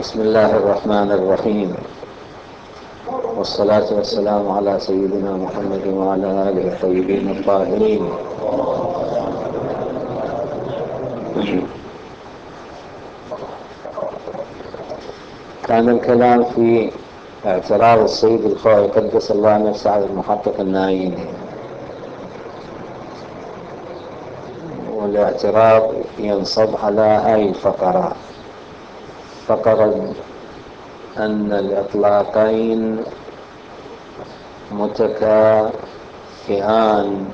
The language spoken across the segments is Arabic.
بسم الله الرحمن الرحيم، والصلاة والسلام على سيدنا محمد وعلى آله الطيبين الطاهرين. كان الكلام في اعتراض السيد الخوئي قدس الله نفسه على المحقق النايني، والاعتراض ينصب على هاي الفقرة. فقرة أن الإطلاقين متكافئان،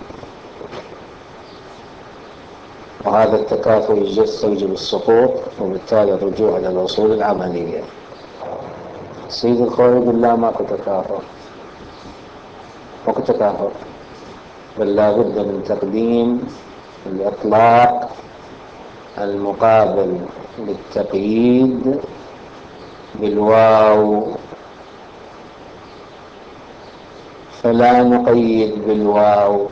وهذا التكافؤ يستوجب السقوط وبالتالي الرجوع إلى الأصول العملية. السيد الخوئي يقول لا، ماكو تكافؤ، بل لا بد من تقديم الإطلاق المقابل للتقييد بالواو، فلا نقيد بالواو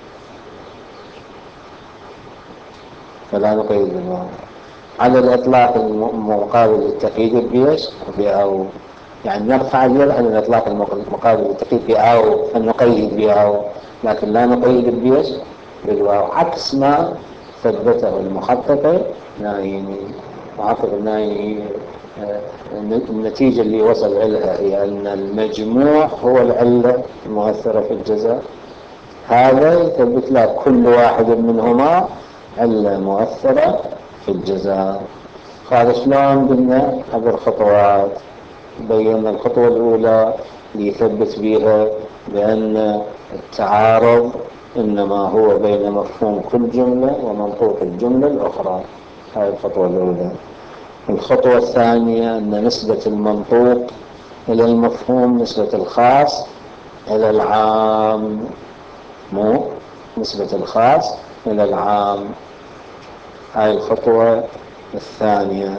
على الإطلاق المقابل للتقييد بإيش؟ بأو، يعني نرفع اليد عن الإطلاق المقابل للتقييد بأو، فنقيد بأو، لكن لا نقيد بإيش؟ بالواو، عكس ما ثبته المحقق النايني. محقق النايني النتيجة اللي وصل إليها هي أن المجموع هو العلة المؤثرة في الجزاء. هذا يثبت لك كل واحد منهما علة مؤثرة في الجزاء. هذا شلون؟ قلنا عبر خطوات. بينا الخطوة الأولى اللي يثبت بها بأن التعارض إنما هو بين مفهوم كل جملة ومنطوق الجملة الأخرى. هذه الخطوة الأولى. الخطوة الثانية أن نسبة المنطوق إلى المفهوم نسبة الخاص إلى العام، مو نسبة الخاص إلى العام. هاي الخطوة الثانية.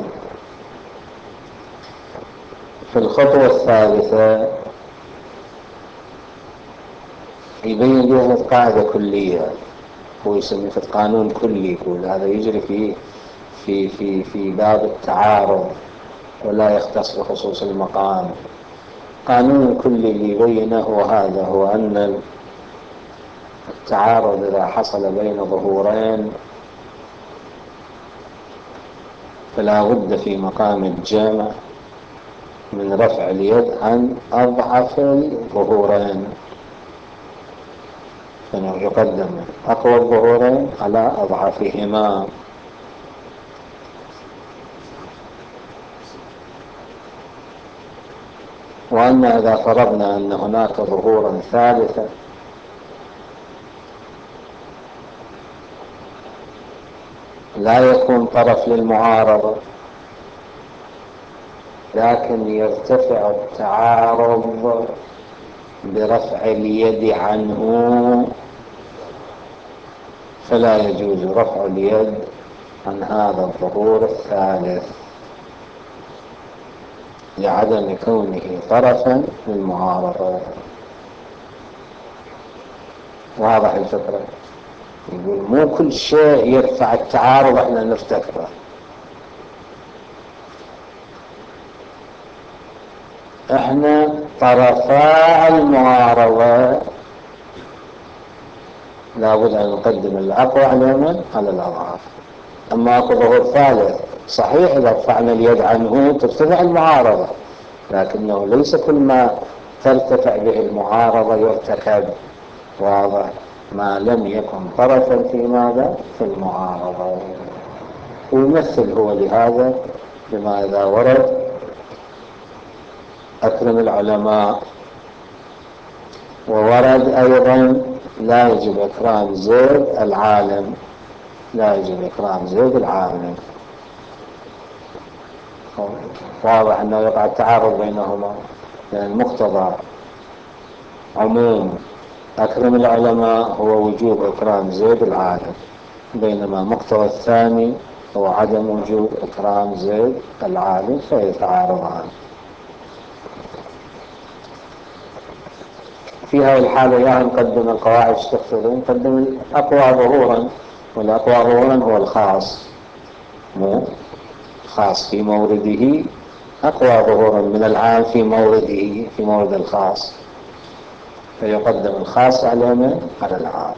في الخطوة الثالثة يبين لها قاعدة كلية، هو يسميه قانون كلي، يقول هذا يجري في باب التعارض ولا يختص بخصوص المقام. قانون الكلي اللي يبينه هو هذا، هو أن التعارض إذا حصل بين ظهورين فلا بد في مقام الجمع من رفع اليد عن أضعف الظهورين، فإنه يقدم أقوى الظهورين على أضعفهما. وأن إذا فرضنا أن هناك ظهورا ثالثا لا يكون طرف للمعارضة، لكن يرتفع التعارض برفع اليد عنه، فلا يجوز رفع اليد عن هذا الظهور الثالث لعدم كونه طرفا للمعارضة. واضح الفكرة؟ يقول مو كل شيء يرفع التعارض احنا نفتكره. احنا طرفا المعارضة لابد ان نقدم الاقوى على الاضعف. اما اكو ظهور ثالث صحيح اذا رفعنا اليد عنه ترتفع المعارضة، لكنه ليس كل ما ترتفع به المعارضة يرتكب. واضح؟ ما لم يكن طرفا في ماذا؟ في المعارضة. ويمثل هو لهذا بما إذا ورد أكرم العلماء، وورد أيضا لا يجب إكرام زيد العالم، لا يجب إكرام زيد العالم. واضح أنه يقع التعارض بينهما، لأن المقتضى عموم أكرم العلماء هو وجوب إكرام زيد العالم، بينما مقتضى الثاني هو عدم وجوب إكرام زيد العالم، فيتعارضان. في هذه الحالة يا نقدم القواعد الشخصية، نقدم الأقوى ظهورا، والأقوى ظهورا هو الخاص، مو خاص في مورده أقوى ظهورا من العام في مورده، في مورد الخاص، فيقدم الخاص على من؟ على العام.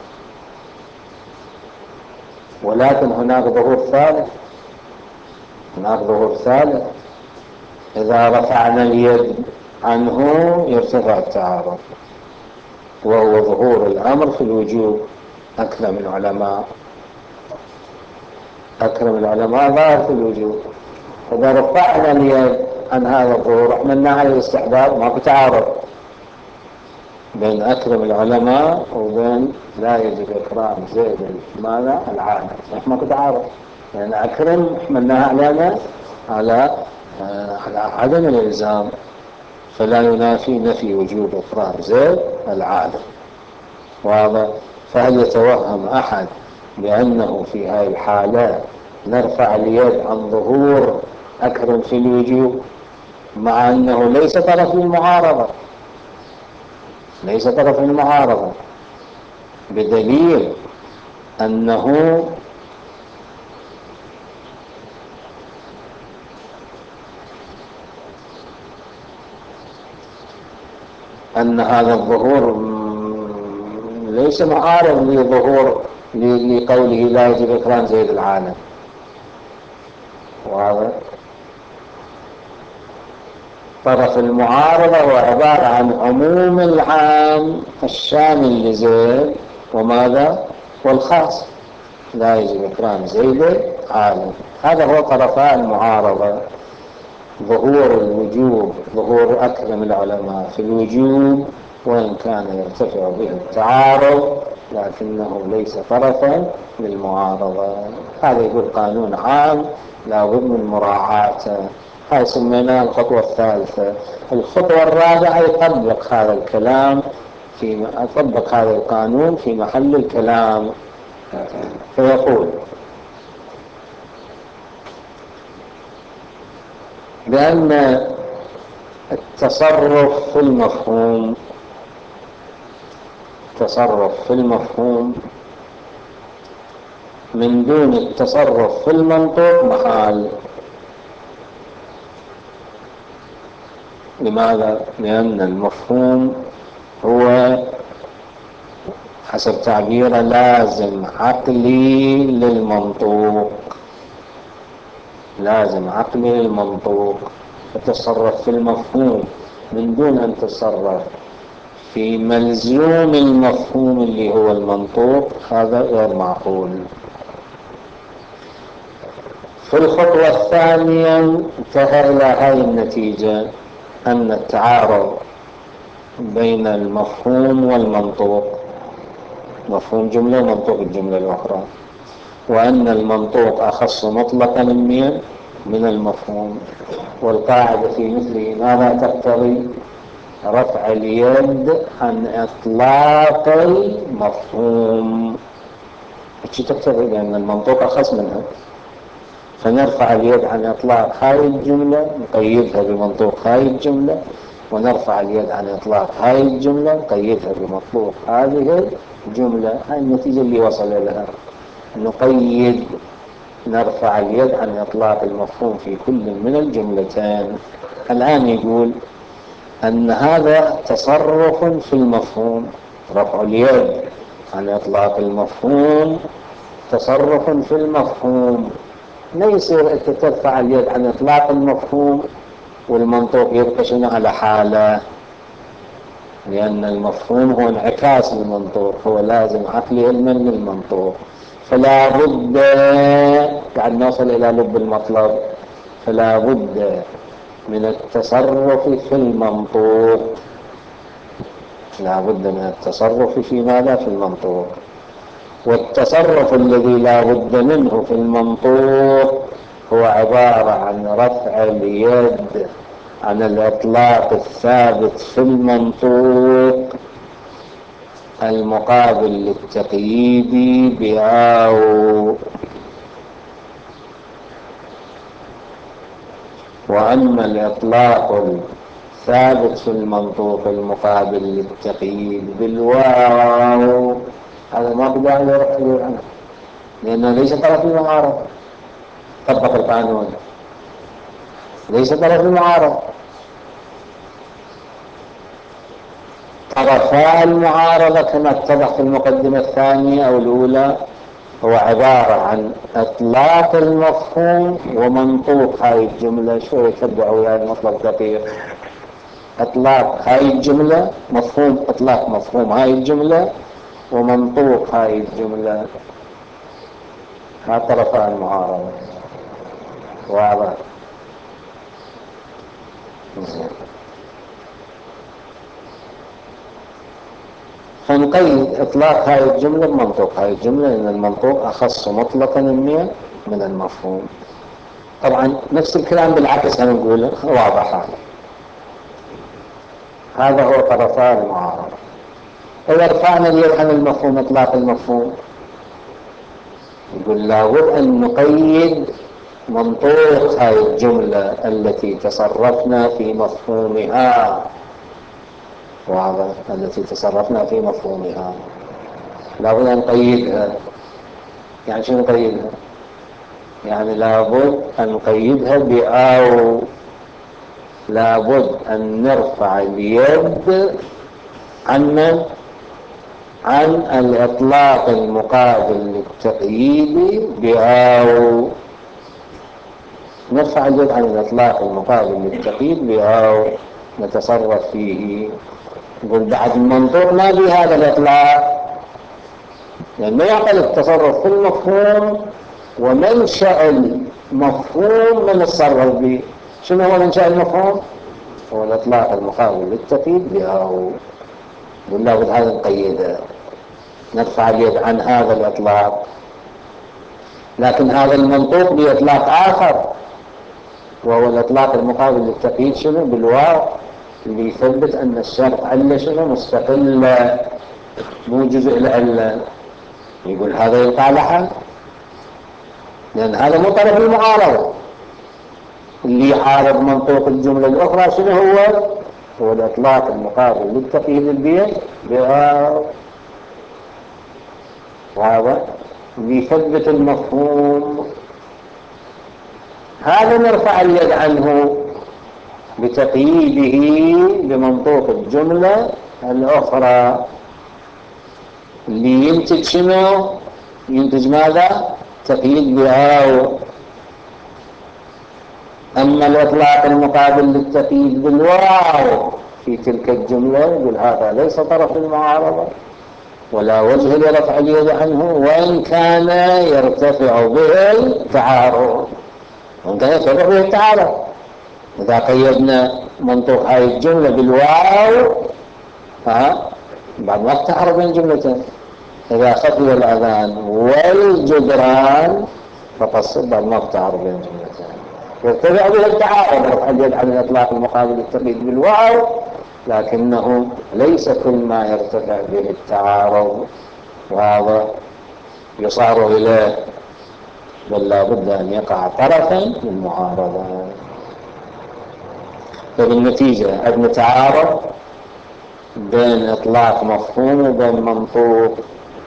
ولكن هناك ظهور ثالث، هناك ظهور ثالث إذا رفعنا اليد عنه يرتفع التعارض، وهو ظهور الأمر في الوجوب. أكرم العلماء ظاهر في الوجوب. إذا رفعنا اليد عن هذا الظهور احملنا على الاستحباب، ماكو تعارض بين أكرم العلماء وبين لا يجب إكرام زيد ماذا العالم، ماكو تعارض، لأن أكرم احملناها على عدم الإلزام، فلا ينافي نفي وجوب إكرام زيد العالم. واضح؟ فهل يتوهم أحد بأنه في هذه الحالة نرفع اليد عن ظهور أكرم في الوجوب، مع أنه ليس طرف المعارضة، ليس طرف المعارضة، بدليل أن هذا الظهور ليس معارض لظهور لقوله لا يجب إكرام زيد العالم. واضح؟ طرف المعارضة هو عبارة عن عموم العام الشامل لزيد وماذا؟ والخاص لا يجب إكرام زيد عالم. هذا هو طرفاء المعارضة، ظهور الوجوب، ظهور أكرم العلماء في الوجوب وإن كان يرتفع به التعارض لكنه ليس طرفا للمعارضة. هذا يقول قانون عام لا بد من مراعاته. هاي سميناها الخطوة الثالثة. الخطوة الرابعة يطبق هذا الكلام يطبق هذا القانون في محل الكلام، فيقول بأن التصرف في المفهوم من دون التصرف في المنطوق محال. لماذا؟ لأن المفهوم هو حسب تعبيره لازم عقلي للمنطوق، لازم عقلي للمنطوق، فتصرف في المفهوم من دون أن تتصرف في ملزوم المفهوم اللي هو المنطوق، هذا غير معقول. في الخطوة الثانية انتهى إلى هذه النتيجة أن التعارض بين المفهوم والمنطوق، مفهوم جملة ومنطوق الجملة الأخرى، وأن المنطوق أخص مطلقا من المفهوم. والقاعدة في مثله ماذا تقتضي؟ رفع اليد عن إطلاق المفهوم. ايش تقتضي؟ لأن المنطوق أخص منها، فنرفع اليد عن إطلاق هاي الجملة نقيدها بمنطوق هاي الجملة، ونرفع اليد عن إطلاق هاي الجملة نقيدها بمطلوب هذه الجملة. هاي النتيجة اللي وصل لها. نرفع اليد عن إطلاق المفهوم في كل من الجملتين. الآن يقول أن هذا تصرف في المفهوم، رفع اليد عن إطلاق المفهوم تصرف في المفهوم. لا يصير أنت ترفع اليد عن إطلاق المفهوم والمنطوق يبقى شنو على حاله، لأن المفهوم هو انعكاس للمنطوق، هو لازم عقلي علما للمنطوق. فلا بد، بعد نوصل إلى لب المطلب، فلا بد من التصرف في المنطوق، لا بد من التصرف في ماذا؟ في المنطوق. والتصرف الذي لا بد منه في المنطوق هو عبارة عن رفع اليد عن الإطلاق الثابت في المنطوق المقابل للتقييد بأو. وأما الإطلاق الثابت في المنطوق المقابل للتقييد بالواو هذا ما بدأ يرفع اليد عنه، لأنه ليس طرف المعارضة. طبق القانون. ليس طرف المعارضة. طرفا المعارضة كما اتضح في المقدمة الثانية أو الأولى هو عبارة عن إطلاق المفهوم ومنطوق هاي الجملة. شوية تبعوا يعني مطلب دقيق. إطلاق هاي الجملة، مفهوم إطلاق مفهوم هاي الجملة ومنطوق هاي الجملة، ها طرفا المعارضة. واضح؟ فنقيد إطلاق هاي الجملة بمنطوق هاي الجملة، لأن المنطوق أخص مطلقا من المفهوم. طبعا نفس الكلام بالعكس هنقوله، واضح. هذا هو طرفا المعارضة. إذا رفعنا اليد عن المفهوم، إطلاق المفهوم، يقول لابد أن نقيد منطوق هاي الجملة التي تصرفنا في مفهومها. واضح؟ التي تصرفنا في مفهومها لابد أن نقيدها. يعني شو نقيدها؟ يعني لابد أن نقيدها بأو. لابد أن نرفع اليد عن الإطلاق المقابل للتقييد بأو. نرفع اليد عن الإطلاق المقابل للتقييد بأو نتصرف فيه. يقول بعد المنظور ما بهذا الإطلاق، يعني ما يعقل التصرف في المفهوم ومنشأ المفهوم من التصرف به. شنو هو منشأ المفهوم؟ هو الإطلاق المقابل للتقييد بأو. يقول لابد هذا نقيده، نرفع اليد عن هذا الإطلاق. لكن هذا المنطوق بإطلاق آخر، وهو الإطلاق المقابل للتقييد شنو؟ بالواو، اللي يثبت أن الشرط علة شنو؟ مستقلة، مو جزء العلة. يقول هذا يقع لحن، لأن هذا مو طرف المعارضة. اللي يعارض منطوق الجملة الأخرى شنو هو؟ هو الإطلاق المقابل للتقييد البيت بواو. واضح؟ يثبت المفهوم. هذا نرفع اليد عنه بتقييده بمنطوق الجملة الأخرى، اللي ينتج شنو؟ ينتج ماذا؟ تقييد بأو. أما الإطلاق المقابل للتقييد بالواو في تلك الجملة يقول هذا ليس طرف المعارضة ولا وجه لرفع اليد عنه، وإن كان يرتفع به التعارض. وإن كان يرتفع به التعارض، إذا قيدنا منطوق هذه الجملة بالواو بعد ما تعارض بين جملتين. إذا خفي الأذان والجدران فقصد بعد ما تعارض بين جملتين، يرتفع به التعارض رفع اليد عن الإطلاق المقابل للتقييد بالواو، لكنه ليس كل ما يرتفع به التعارض وهذا يصار إليه، بل لا بد أن يقع طرفا للمعارضة. فبالنتيجة عندنا تعارض بين إطلاق مفهوم وبين منطوق.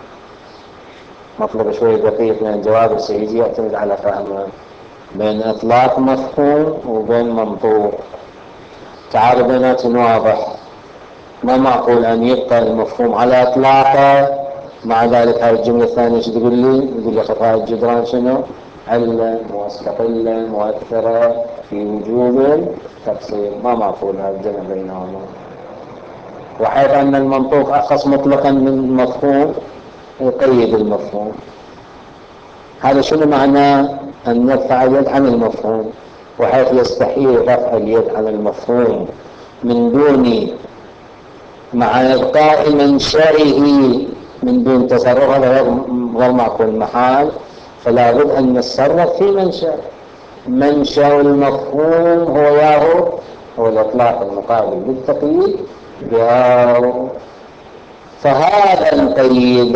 مطلب شوي دقيق من الجواب السيدي يعتمد على فهمه. بين إطلاق مفهوم وبين منطوق تعارض بيناتهم واضح. ما معقول أن يبقى المفهوم على إطلاقه مع ذلك هاي الجملة الثانية شو تقول لي؟ يقول لي خفاء الجدران شنو؟ علة مستقلة مؤثرة في وجوب التفصيل. ما معقول هذا الجمع بينهما. وحيث أن المنطوق أخص مطلقا من المفهوم يقيد المفهوم. هذا شنو معناه؟ أن نرفع اليد عن المفهوم، وحيث يستحيل رفع اليد عن المفهوم من دون مع إبقاء منشأه من دون تصرف، هذا غير معقول محال. فلا بد أن نتصرف في منشأ المفهوم هو ياهو، هو الإطلاق المقابل للتقييد ياهو. فهذا نقيد.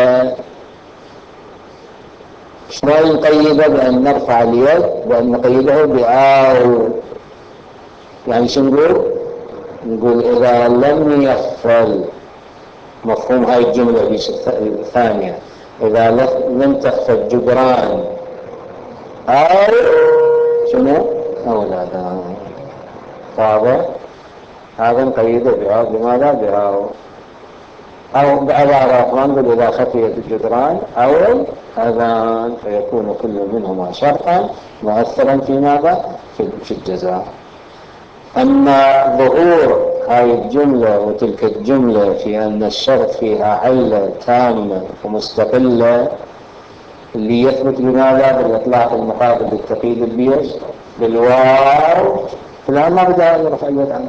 شلون نقيده؟ بأن نرفع اليد وأن نقيده بآو. يعني شو نقول؟ نقول إذا لم يخفل مفهوم هاي الجملة الثانية، إذا لم تخفل جدران أو شنو أو الأذان. واضح؟ هذا نقيده بها. لماذا؟ بها. أو بعبارة أخرى نقول إذا خفيت الجدران أو الأذان فيكون كل منهما شرطا مؤثرا في ماذا؟ في الجزاء. أما ظهور هذه الجملة وتلك الجملة في أن الشرط فيها علة تامة ومستقلة اللي يثبت بماذا؟ بالإطلاق المقابل للتقييد بيش بالواو، فلا ما بدأ يرفع اليد عنه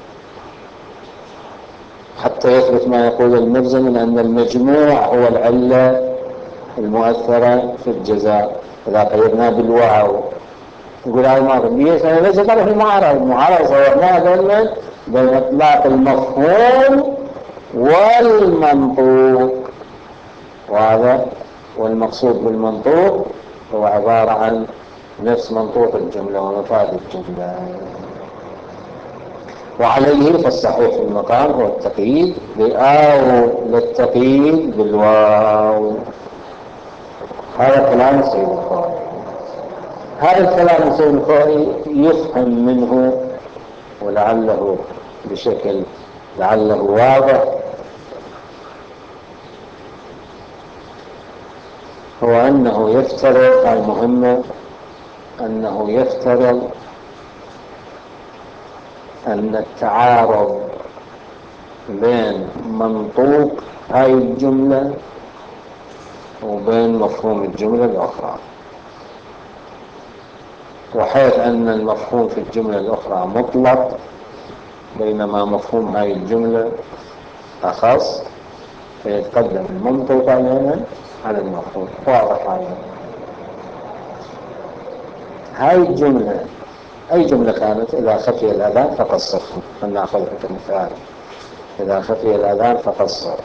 حتى يثبت ما يقول المجزم من أن المجموع هو العلة المؤثرة في الجزاء. إذا قيدنا بالواو يقول هذا ما بيش أنا ليس قال في المعارضة صورناها قلنا بين إطلاق المفهوم والمنطوق. وهذا والمقصود بالمنطوق هو عبارة عن نفس منطوق الجملة ومفاد الجملة. وعليه فالصحيح في المقام هو التقييد بآو للتقييد بالواو. هذا كلام سيد الخوئي. هذا الكلام سيد الخوئي يفهم منه ولعله بشكل لعله واضح هو أنه يفترض المهمة أنه يفترض أن التعارض بين منطوق هاي الجملة وبين مفهوم الجملة الأخرى، وحيث أن المفهوم في الجملة الأخرى مطلق بينما مفهوم هاي الجملة أخص فيتقدم المنطوق على المفهوم. واضح هذا؟ هاي الجملة أي جملة كانت إذا خفي الأذان فقصر. فلنأخذ كمثال إذا خفي الأذان فقصر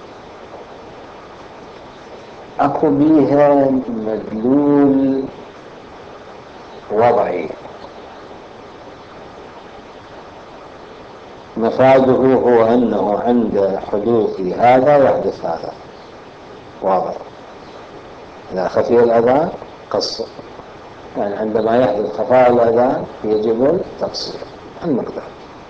أكو بيها مدلول وضعي مفاده هو أنه عند حدوث هذا يحدث هذا. واضح؟ إذا خفي الأذان قصر، يعني عندما يحدث خفاء الأذان يجب التقصير المقدار.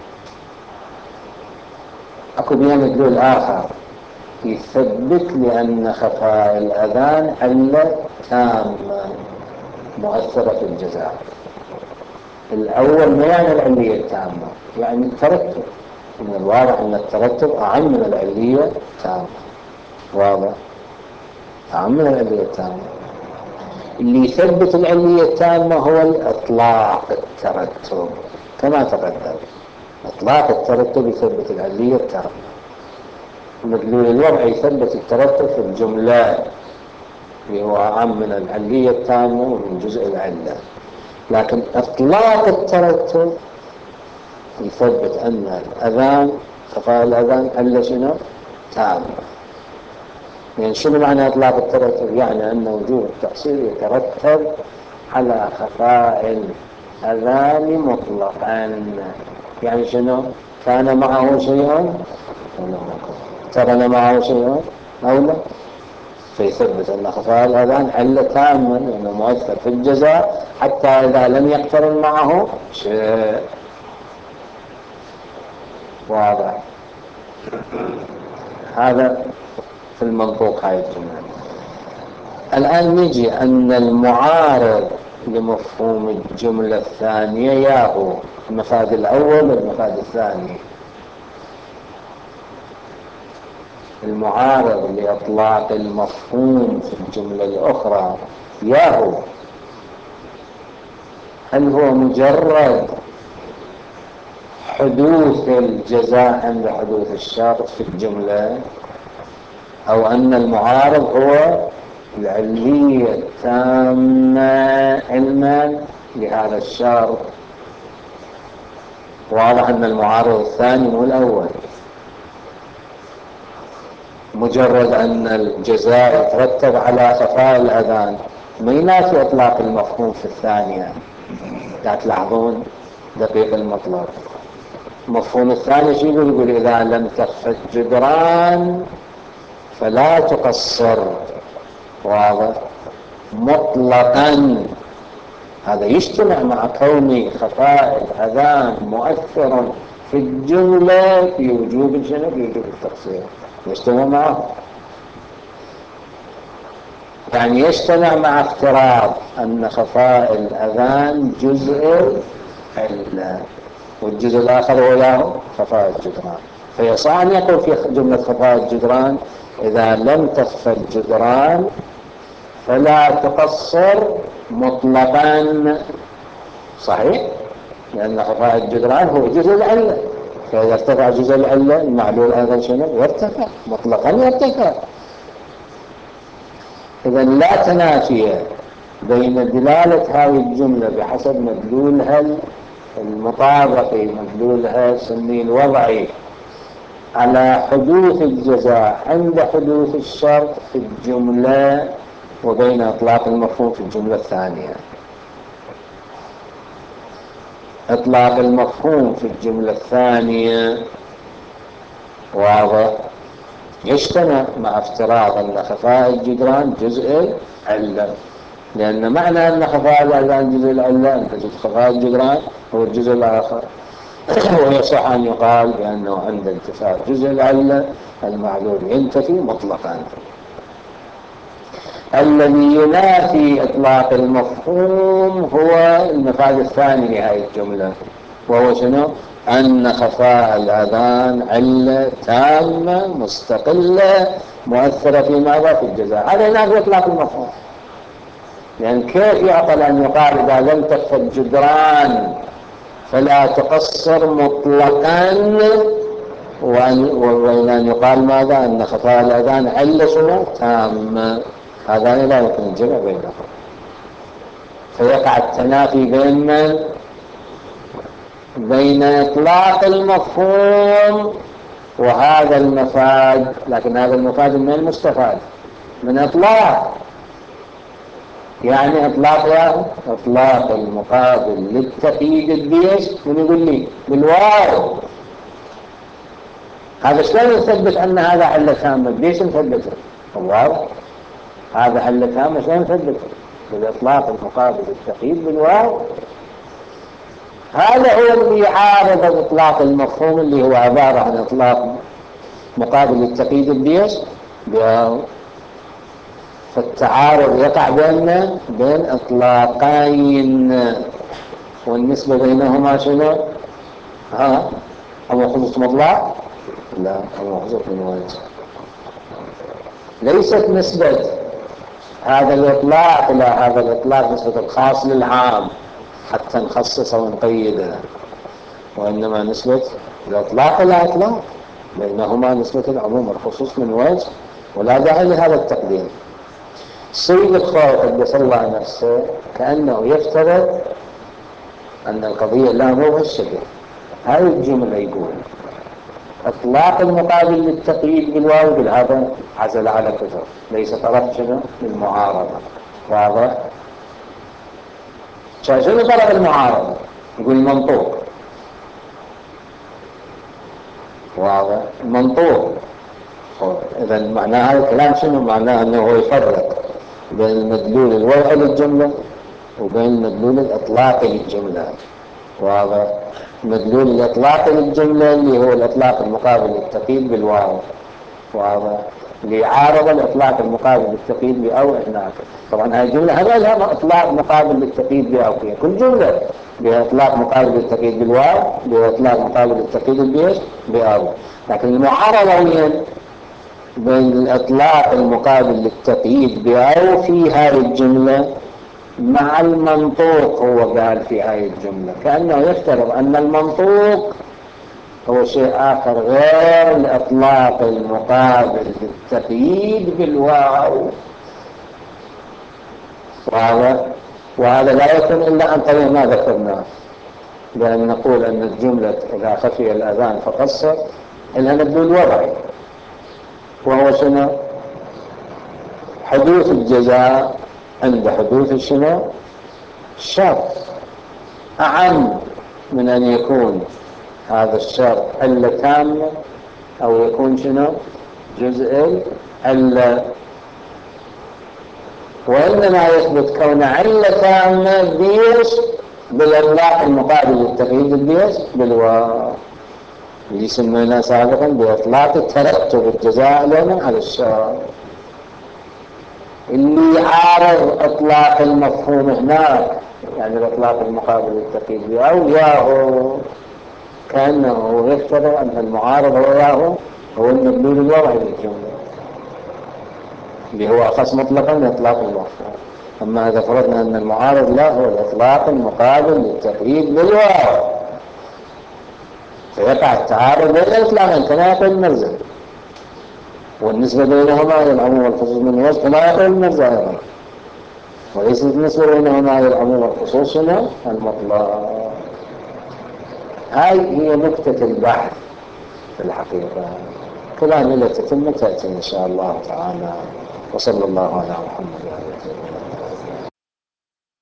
أكو بيها مدلول آخر يثبت لأن خفاء الأذان علة تامة مؤثرة في الجزاء. الأول ما يعني العلية التامة، يعني الترتب. من الواضح أن الترتب أعم من العلية التامة. واضح؟ أعم من العلية التامة. اللي يثبت العلية التامة هو الإطلاق الترتب كما تقدم. إطلاق الترتب يثبت العلية التامة. مدلول الوضع يثبت الترتب في الجملة اللي هو أعم من العلية التامة ومن جزء العلة. لكن إطلاق الترتب يثبت أن الأذان خفاء الأذان علة شنو؟ تامة. يعني شنو معنى إطلاق الترتب؟ يعني أن وجوب التقصير يترتب على خفاء الأذان مطلقا. يعني شنو؟ كان معه شيء ترن معه شيء أو لا، فيثبت أن خفاء الأذان علة تامة لأنه مؤثر في الجزاء حتى إذا لم يقترن معه شيء. واضح؟ هذا في المنطوق هاي الجملة. الآن نجي أن المعارض لمفهوم الجملة الثانية ياهو المفاد الأول والمفاد الثاني. المعارض لإطلاق المفهوم في الجملة الأخرى ياهو هل هو مجرد حدوث الجزاء عند حدوث الشرط في الجملة، أو أن المعارض هو العلية التامة علما لهذا الشرط. واضح أن المعارض الثاني مو الأول. مجرد أن الجزاء يترتب على خفاء الأذان ما ينافي إطلاق المفهوم في الثانية. لا تلاحظون دقيق المطلب. المفهوم الثاني شو يقول؟ إذا لم تخف الجدران فلا تقصر. واضح؟ مطلقا هذا يجتمع مع كون خفاء الأذان مؤثرا في الجملة في وجوب الجنة في وجوب التقصير، يجتمع معه. يعني يجتمع مع افتراض أن خفاء الأذان جزء والجزء الآخر هو خفاء الجدران، فيصح أن يقول في جملة خفاء الجدران إذا لم تخفى الجدران فلا تقصر مطلقا، صحيح؟ لأن خفاء الجدران هو جزء العلة، فإذا ارتفع جزء العلة المعلول أيضا شنو؟ يرتفع مطلقا، يرتفع. إذا لا تنافي بين دلالة هذه الجملة بحسب مدلولها المطابقي، مدلولها سميه الوضعي، على حدوث الجزاء عند حدوث الشرط في الجملة، وبين إطلاق المفهوم في الجملة الثانية. إطلاق المفهوم في الجملة الثانية واضح، يجتمع مع افتراض أن خفاء الجدران جزء علة، لأن معنى أن خفاء الأذان جزء العلة أن خفاء الجدران هو الجزء الآخر. ويصح أن يقال بأنه عند انتفاء جزء العلة المعلول ينتفي مطلقا. الذي ينافي إطلاق المفهوم هو المفاد الثاني لهذه الجملة، وهو شنو؟ أن خفاء الأذان علة تامة مستقلة مؤثرة في ماذا؟ في الجزاء. هذا ينافي إطلاق المفهوم، لأن يعني كيف يعقل أن يقال إذا لم تخفى الجدران فلا تقصر مطلقا، وإن أن يقال ماذا؟ أن خفاء الأذان علة شنو؟ تامة. هذا لا يمكن الجمع بينهم، فيقع التنافي بين إطلاق المفهوم وهذا المفاد. لكن هذا المفاد من المستفاد من إطلاق، يعني إطلاق المقابل للتقييد بيش من يقول لي بالواو. هذا شلون نثبت أن هذا علة تامة؟ بيش نثبته؟ الواو هذا علة تامة، شلون نثبته؟ بالإطلاق المقابل للتقييد بالواو. هذا هو اللي يعارض إطلاق المفهوم اللي هو عبارة عن إطلاق مقابل للتقييد بيش بواو. فالتعارض يقع بين إطلاقين، والنسبة بينهما شنو؟ أو خصوص مطلق؟ لا، أو خصوص من وجه. ليست نسبة هذا الإطلاق إلى هذا الإطلاق نسبة الخاص للعام حتى نخصصه ونقيده، وإنما نسبة الإطلاق إلى إطلاق، بينهما نسبة العموم والخصوص من وجه، ولا داعي لهذا التقديم. سيد الخوف قدس الله نفسه كأنه يفترض أن القضية لا مو هالشكل. هذه الجملة يقول إطلاق المقابل للتقييد بالواو بالهذا عزل على كثر، ليس طرف شنو؟ المعارضة. واضح؟ شنو طرف المعارضة؟ يقول المنطوق. واضح؟ المنطوق. إذا معنى هذا الكلام شنو؟ معناه أنه هو يفرق بين المدلول الوضعي للجملة وبين المدلول الإطلاقي للجملة. واضح؟ مدلول الإطلاق للجملة اللي هو الإطلاق المقابل للتقييد بالواو. واضح؟ ليعارض الإطلاق المقابل للتقييد بأو هناك. طبعا هذه الجملة هذا لها إطلاق مقابل للتقييد بأو، فيها كل جملة بها إطلاق مقابل للتقييد بالواو، بها إطلاق مقابل للتقييد بأو. لكن المعارضة بين الإطلاق المقابل للتقييد بأو في هذه الجملة مع المنطوق. هو قال في هذه الجملة كأنه يفترض أن المنطوق هو شيء آخر غير الإطلاق المقابل للتقييد بالواو. وهذا لا يكون إلا عن طريق ما ذكرناه، لأن نقول أن الجملة إذا خفي الأذان فقصر إنها مدلول وضعي، وهو شنو؟ حدوث الجزاء عند حدوث شنو؟ الشرط، أعم من أن يكون هذا الشرط علة تامة أو يكون شنو؟ جزء علة. وإنما يثبت كون علة تامة بيش بالإطلاق المقابل للتقييد بيش بالواو، اللي سميناه سابقا بإطلاق ترتب الجزاء لنا على الشرط. اللي يعارض إطلاق المفهوم هناك، يعني الإطلاق المقابل للتقييد بأو ياهو، كأنه يفترض أن المعارض هو ياهو هو المدلول الوضعي للجملة اللي هو أخص مطلقا من إطلاق المفهوم. أما إذا فرضنا أن المعارض لا هو الإطلاق المقابل للتقييد بالواو، فيقع التعارض بين الإطلاقين كما يقول المرزا، والنسبة بينهما هي العموم والخصوص من وجه كما يقول المرزا أيضا، وليست النسبة بينهما هي العموم والخصوص من المطلق. هاي هي نقطة البحث في الحقيقة. كلام إلى تتم تأتي إن شاء الله تعالى. وصلى الله على محمد.